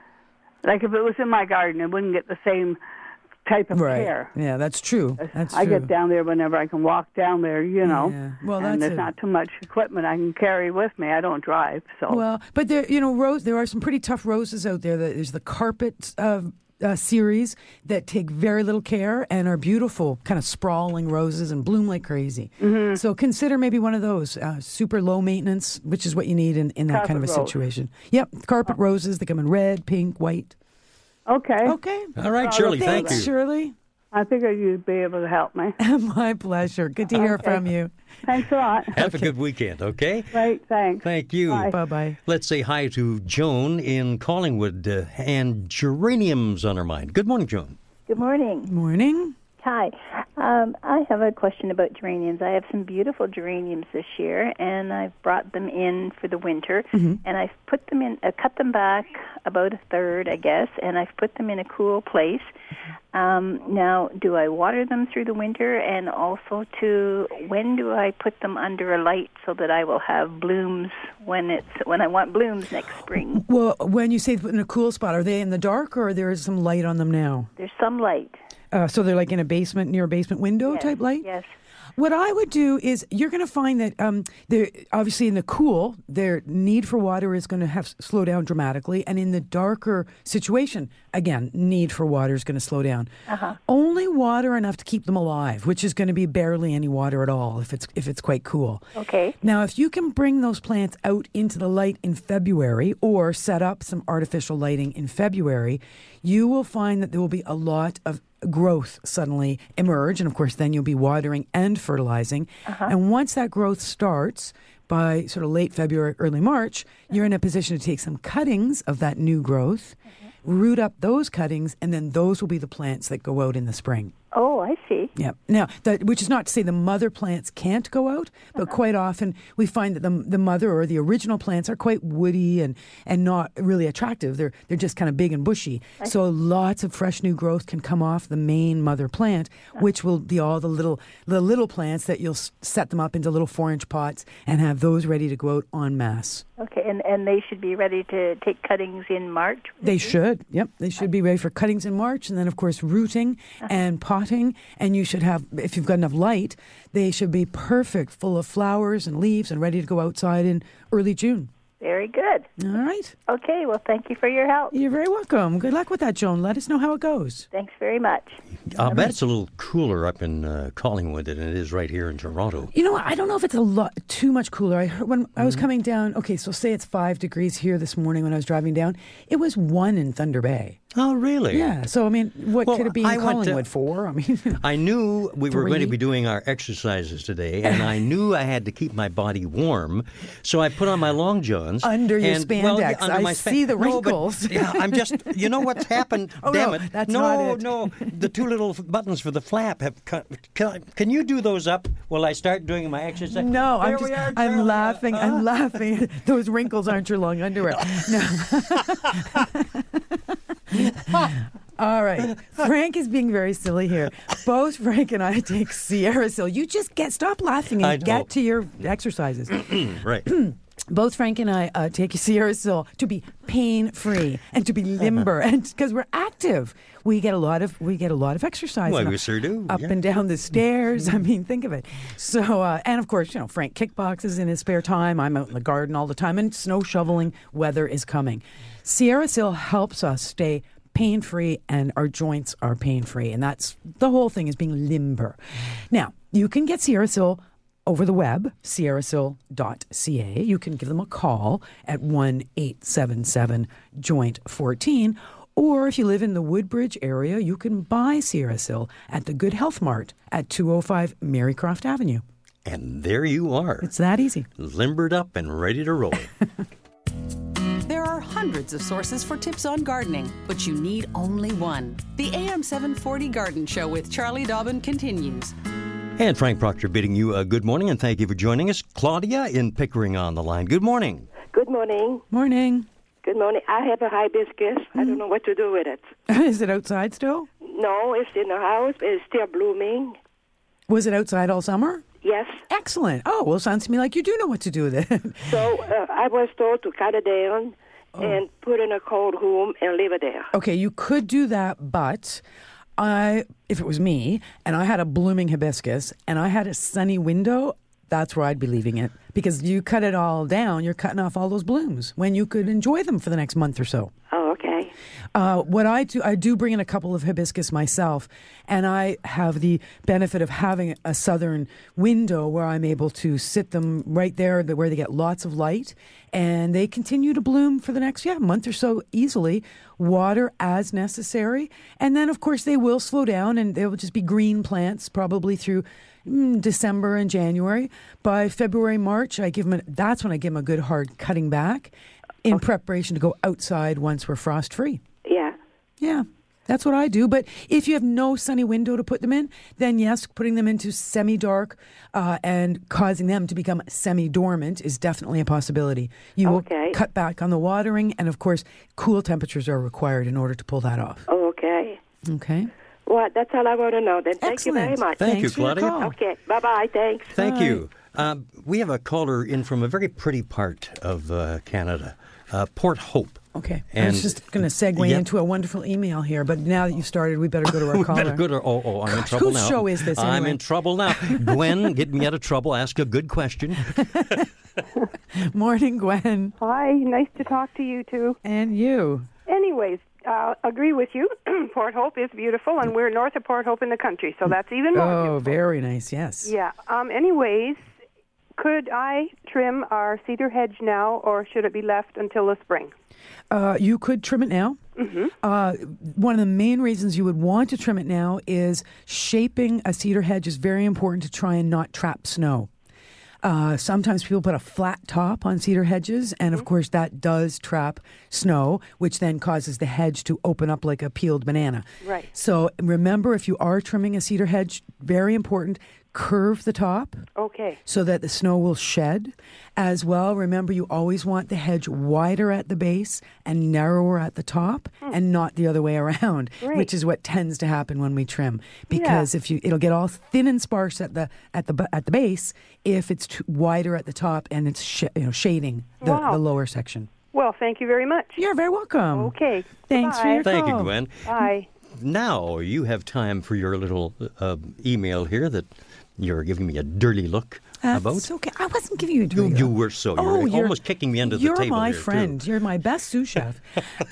Like if it was in my garden, it wouldn't get the same type of right. care. Yeah, that's true. That's I true. get down there whenever I can walk down there, you know. Yeah. Well, and that's there's a- not too much equipment I can carry with me. I don't drive, so. Well, but there, you know, rose. There are some pretty tough roses out there. There's the carpet uh, uh, series that take very little care and are beautiful, kind of sprawling roses and bloom like crazy. Mm-hmm. So consider maybe one of those, uh, super low maintenance, which is what you need in, in that kind of a Carpet rose. situation. Yep, carpet roses. They come in red, pink, white. Okay. Okay. All right, Shirley, thank Thanks, you. Shirley. I figured you'd be able to help me. My pleasure. Good to hear Okay. from you. Thanks a lot. Have a good weekend, okay? Right, thanks. Thank you. Bye. Bye-bye. Let's say hi to Joan in Collingwood uh, and geraniums on her mind. Good morning, Joan. Good morning. Morning. Hi. Um, I have a question about geraniums. I have some beautiful geraniums this year, and I've brought them in for the winter, Mm-hmm. and I've put them in, uh, cut them back about a third, I guess, and I've put them in a cool place. Um, now, do I water them through the winter, and also to when do I put them under a light so that I will have blooms when it's when I want blooms next spring? Well, when you say in a cool spot, are they in the dark or there is some light on them now? There's some light. Uh, so they're like in a basement, near a basement window Yes, type light? Yes. What I would do is you're going to find that um, they're obviously in the cool, their need for water is going to have slow down dramatically, and in the darker situation, again, need for water is going to slow down. Uh-huh. Only water enough to keep them alive, which is going to be barely any water at all if it's if it's quite cool. Okay. Now, if you can bring those plants out into the light in February or set up some artificial lighting in February, you will find that there will be a lot of growth suddenly emerge. And of course, then you'll be watering and fertilizing. Uh-huh. And once that growth starts, by sort of late February, early March, you're in a position to take some cuttings of that new growth, root up those cuttings, and then those will be the plants that go out in the spring. Oh, I see. Yeah. Now, that, which is not to say the mother plants can't go out, but Uh-huh. quite often we find that the the mother or the original plants are quite woody and, and not really attractive. They're they're just kind of big and bushy. So lots of fresh new growth can come off the main mother plant, Uh-huh. which will be all the little the little plants that you'll s- set them up into little four inch pots and have those ready to go out en masse. Okay, and, and they should be ready to take cuttings in March? They should. Yep. They should be ready for cuttings in March and then, of course, rooting and potting. And you should have, if you've got enough light, they should be perfect, full of flowers and leaves and ready to go outside in early June. Very good. All right. Okay, well, thank you for your help. You're very welcome. Good luck with that, Joan. Let us know how it goes. Thanks very much. I'll bet it's a little cooler up in uh, Collingwood than it is right here in Toronto. You know what? I don't know if it's a lot too much cooler. I heard when I was coming down, okay, so say it's five degrees here this morning when I was driving down. It was one in Thunder Bay. Oh, really? Yeah. So, I mean, what Well, could it be in I went to- Collingwood for? I mean, I knew we were going to Three. be doing our exercises today, and I knew I had to keep my body warm, so I put on my long johns. Under your and, well, yeah, spandex. under I my span- see the No, but, wrinkles. yeah, I'm just, you know what's happened? Oh, Damn no, it. that's no, not it. no, the two little f- buttons for the flap have cut. Can, I, can you do those up while I start doing my exercise? no, There I'm just, we are, I'm Charlie. laughing. Uh, I'm laughing. Those wrinkles aren't your long underwear. No. All right. Frank is being very silly here. Both Frank and I take Sierra Sil. You just get stop laughing I and know. get to your exercises. Right. Both Frank and I uh, take Sierra Sil to be pain-free and to be limber, and because we're active, we get a lot of we get a lot of exercise. Well, and we up- sure do, Up yeah. and down the stairs. I mean, think of it. So, uh, and of course, you know, Frank kickboxes in his spare time. I'm out in the garden all the time, and snow shoveling weather is coming. Sierra Sil helps us stay pain-free, and our joints are pain-free, and that's the whole thing is being limber. Now, you can get Sierra Sil over the web, sierra sil dot c a. You can give them a call at one eight seven seven joint fourteen, or if you live in the Woodbridge area, you can buy Sierra Sil at the Good Health Mart at two oh five Marycroft Avenue. And there you are. It's that easy. Limbered up and ready to roll. There are hundreds of sources for tips on gardening, but you need only one. The A M seven forty Garden Show with Charlie Dobbin continues. And Frank Proctor bidding you a good morning, and thank you for joining us. Claudia in Pickering on the line. Good morning. Good morning. Morning. Good morning. I have a hibiscus. I don't know what to do with it. Is it outside still? No, it's in the house. It's still blooming. Was it outside all summer? Yes. Excellent. Oh, well, sounds to me like you do know what to do with it. So uh, I was told to cut it down and put it in a cold room and leave it there. Okay, you could do that, but I, if it was me and I had a blooming hibiscus and I had a sunny window, that's where I'd be leaving it. Because you cut it all down, you're cutting off all those blooms when you could enjoy them for the next month or so. Oh, okay. Uh, what I do, I do bring in a couple of hibiscus myself, and I have the benefit of having a southern window where I'm able to sit them right there where they get lots of light, and they continue to bloom for the next yeah month or so easily. Water as necessary, and then of course they will slow down, and they will just be green plants probably through mm, December and January. By February, March, I give them. A, that's when I give them a good hard cutting back, in preparation to go outside once we're frost free. Yeah. Yeah, that's what I do. But if you have no sunny window to put them in, then yes, putting them into semi-dark uh, and causing them to become semi-dormant is definitely a possibility. You Okay. will cut back on the watering, and of course, cool temperatures are required in order to pull that off. Oh, okay. Okay. Well, that's all I want to know then. Thank Excellent. you very much. Thank Thanks you, for your Claudia. call. Okay. Bye-bye. Thanks. Thank Hi. you. Um, we have a caller in from a very pretty part of uh, Canada, uh, Port Hope. Okay. I And- was just going to segue Yep. into a wonderful email here, but now that you started, we better go to our We caller. better go to, oh, oh, I'm in Gosh, trouble whose now. show is this I'm anyway? in trouble now. Gwen, get me out of trouble. Ask a good question. Morning, Gwen. Hi, nice to talk to you too. And you. Anyways, uh, agree with you. Port Hope is beautiful, and we're north of Port Hope in the country, so that's even more Oh, beautiful. very nice, yes. Yeah. Um. Anyways, could I trim our cedar hedge now, or should it be left until the spring? Uh, you could trim it now. Mm-hmm. Uh, one of the main reasons you would want to trim it now is shaping a cedar hedge is very important to try and not trap snow. Uh, sometimes people put a flat top on cedar hedges, and of course that does trap snow, which then causes the hedge to open up like a peeled banana. Right. So remember, if you are trimming a cedar hedge, very important, curve the top Okay. so that the snow will shed. As well, remember you always want the hedge wider at the base and narrower at the top, and not the other way around, Great. which is what tends to happen when we trim. Because if you, it'll get all thin and sparse at the at the bu- at the base if it's too wider at the top and it's sh- you know shading the, Wow. the lower section. Well, thank you very much. You're very welcome. Okay. Thanks for Bye. your Thank you, call. Gwen. Bye. Now you have time for your little uh, email here that You're giving me a dirty look That's about. okay. I wasn't giving you a dirty You, look. you were so. You Oh, were you're- almost kicking me under the You're table. my there, friend. Too. You're my best sous chef.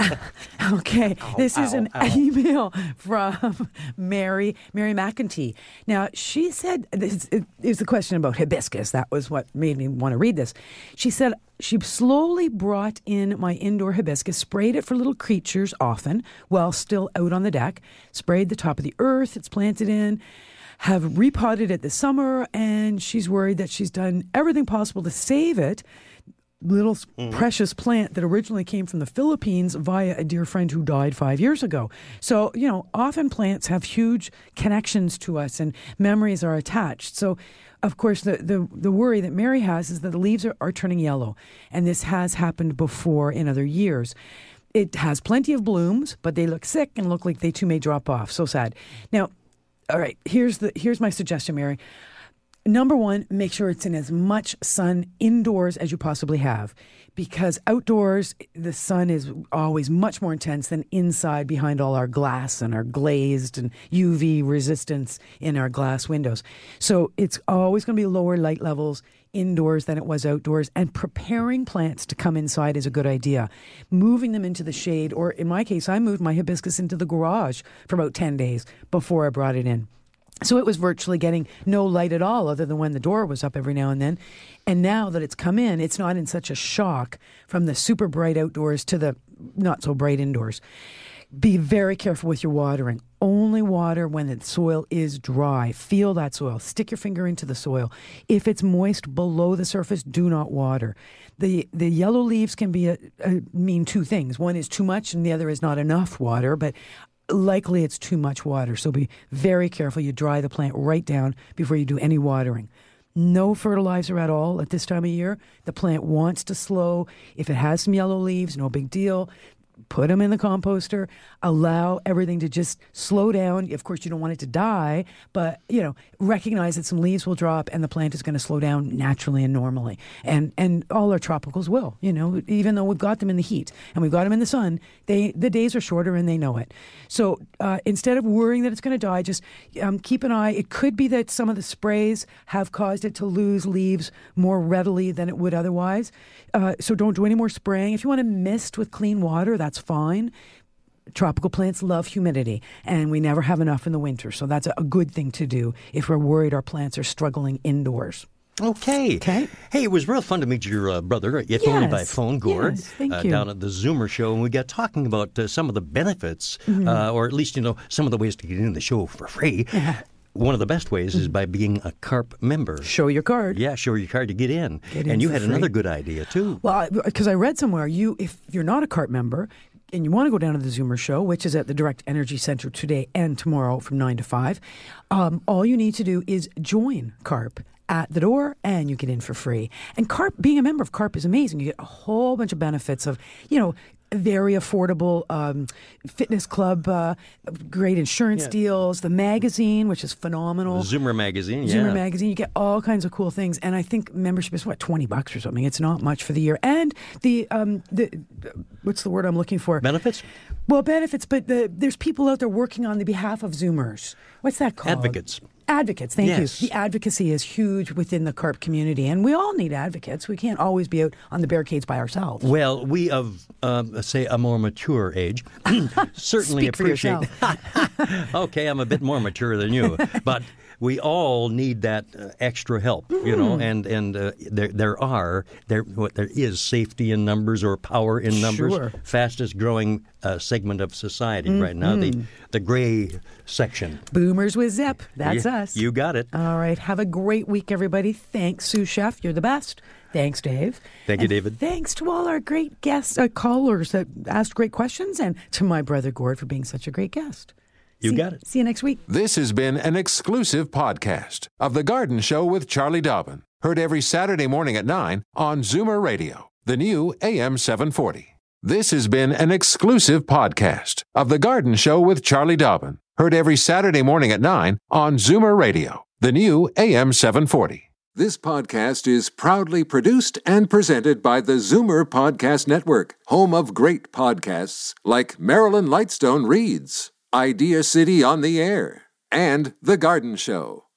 Okay, this is ow, an ow. email from Mary Mary McEntee. Now she said this it is the question about hibiscus. That was what made me want to read this. She said she slowly brought in my indoor hibiscus, sprayed it for little creatures often while still out on the deck, sprayed the top of the earth it's planted in, have repotted it this summer, and she's worried that she's done everything possible to save it. Little mm. precious plant that originally came from the Philippines via a dear friend who died five years ago. So, you know, often plants have huge connections to us and memories are attached. So, of course, the, the, the worry that Mary has is that the leaves are, are turning yellow. And this has happened before in other years. It has plenty of blooms, but they look sick and look like they too may drop off. So sad. Now, all right, here's the here's my suggestion, Mary. Number one, make sure it's in as much sun indoors as you possibly have, because outdoors, the sun is always much more intense than inside behind all our glass and our glazed and U V resistance in our glass windows. So it's always going to be lower light levels indoors than it was outdoors, and preparing plants to come inside is a good idea. Moving them into the shade, or in my case, I moved my hibiscus into the garage for about ten days before I brought it in. So it was virtually getting no light at all other than when the door was up every now and then. And now that it's come in, it's not in such a shock from the super bright outdoors to the not so bright indoors. Be very careful with your watering. Only water when the soil is dry. Feel that soil. Stick your finger into the soil. If it's moist below the surface, do not water. The the yellow leaves can be a, a, mean two things. One is too much and the other is not enough water, but likely it's too much water. So be very careful. You dry the plant right down before you do any watering. No fertilizer at all at this time of year. The plant wants to slow. If it has some yellow leaves, no big deal. Put them in the composter. Allow everything to just slow down. Of course, you don't want it to die, but, you know, recognize that some leaves will drop and the plant is going to slow down naturally and normally. And and all our tropicals will, you know, even though we've got them in the heat and we've got them in the sun, they the days are shorter and they know it. So uh, instead of worrying that it's going to die, just um, keep an eye. It could be that some of the sprays have caused it to lose leaves more readily than it would otherwise. Uh, so don't do any more spraying. If you want to mist with clean water, that's fine. Tropical plants love humidity, and we never have enough in the winter. So that's a good thing to do if we're worried our plants are struggling indoors. Okay. Okay. Hey, it was real fun to meet your uh, brother, if yes. only by phone, Gord, yes, thank uh, you. down at the Zoomer Show, and we got talking about uh, some of the benefits, Mm-hmm. uh, or at least, you know, some of the ways to get in the show for free. Yeah. One of the best ways is by being a CARP member. Show your card. Yeah, show your card to get in. Get in and you for had free. another good idea, too. Well, because I read somewhere, you if you're not a CARP member and you want to go down to the Zoomer Show, which is at the Direct Energy Center today and tomorrow from nine to five, um, all you need to do is join CARP at the door, and you get in for free. And CARP, being a member of CARP is amazing. You get a whole bunch of benefits of, you know, very affordable um, fitness club, uh, great insurance Yeah. deals, the magazine, which is phenomenal. Zoomer Magazine, yeah. Zoomer Magazine, you get all kinds of cool things, and I think membership is what twenty bucks or something. It's not much for the year, and the um the what's the word I'm looking for? Benefits? Well, benefits, but the, there's people out there working on the behalf of Zoomers. What's that called? Advocates. Advocates, thank Yes. you. The advocacy is huge within the CARP community, and we all need advocates. We can't always be out on the barricades by ourselves. Well, we of, um, say, a more mature age certainly Speak for appreciate... yourself. Okay, I'm a bit more mature than you, but we all need that uh, extra help, you know, Mm. and, and uh, there there are, there what there is safety in numbers or power in numbers. Sure. Fastest growing uh, segment of society right now, the, the gray section. Boomers with Zip. That's Yeah, us. You got it. All right. Have a great week, everybody. Thanks, Sous Chef. You're the best. Thanks, Dave. Thank you, And David. Thanks to all our great guests, uh, callers that asked great questions, and to my brother Gord for being such a great guest. You See- got it. See you next week. This has been an exclusive podcast of The Garden Show with Charlie Dobbin. Heard every Saturday morning at nine on Zoomer Radio, the new A M seven forty. This has been an exclusive podcast of The Garden Show with Charlie Dobbin. Heard every Saturday morning at nine on Zoomer Radio, the new A M seven forty. This podcast is proudly produced and presented by the Zoomer Podcast Network, home of great podcasts like Marilyn Lightstone Reads, Idea City on the Air, and The Garden Show.